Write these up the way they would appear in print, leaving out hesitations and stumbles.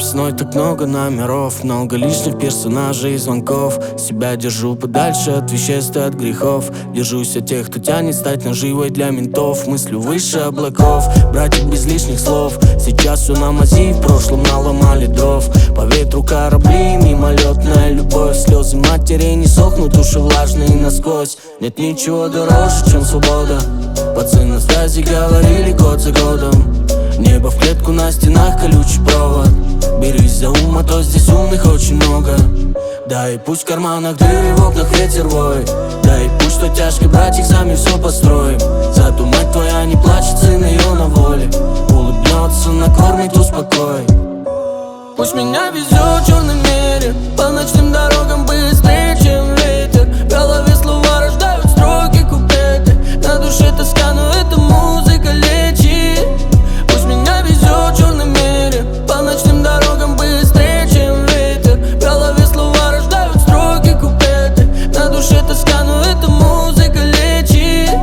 весной так много номеров, много лишних персонажей и звонков. Себя держу подальше от веществ и от грехов. Держусь от тех, кто тянет стать наживой для ментов. Мыслю выше облаков, братья без лишних слов. Сейчас все на мази, в прошлом наломали дров. По ветру корабли, мимолетная любовь. Слезы матери не сохнут, души влажные насквозь. Нет ничего дороже, чем свобода. Пацаны на стазе говорили год за годом. Небо в клетку, на стенах колючий провод. Берись за ум, а то здесь умных очень много. Да и пусть в карманах дыры, в окнах ветер воет. Да и пусть что тяжко, братик, сами все построим. Зато мать твоя не плачет, сын ее на воле. Улыбнется, накормит, успокоит. Пусть меня везет в черном мире, по ночным дорогам быстрее, чем ветер. В голове слова рождают строки, куплеты. На душе тоска, но эта музыка лечит. Пусть меня везет в черном мире, по ночным дорогам быстрее, чем ветер. В голове слова рождают строки, куплеты. На душе тоска, но эта музыка лечит.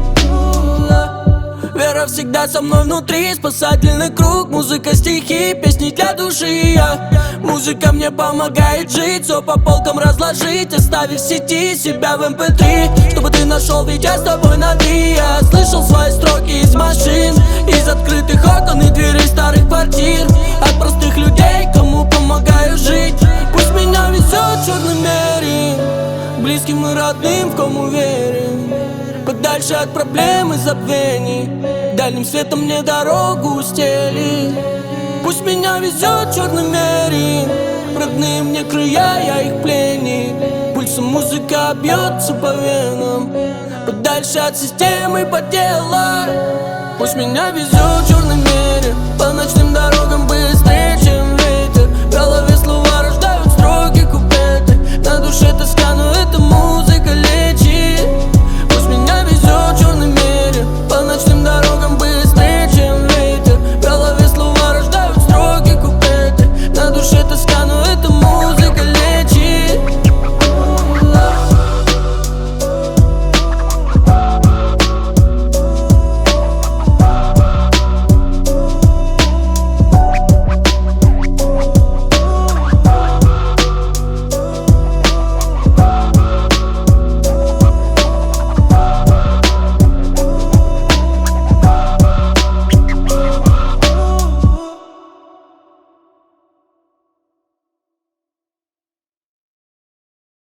Вера всегда со мной внутри, спасательный круг. Музыка, стихи, песни для души. Музыка мне помогает жить, все по полкам разложить, оставив в сети себя в MP3. Чтобы ты нашел, ведь я с тобой на «ты». Я слышал свои строки из машин, из открытых окон и дверей старых квартир. От простых людей, кому помогаю жить. Пусть меня везет в черном мире, близким и родным, в ком уверен. Подальше от проблем и забвений, дальним светом мне дорогу устели. Пусть меня везет в черном мире, родные мне края, я их пленник. Пульсом музыка бьется по венам, подальше от системы, по телу. Пусть меня везет в черном мире.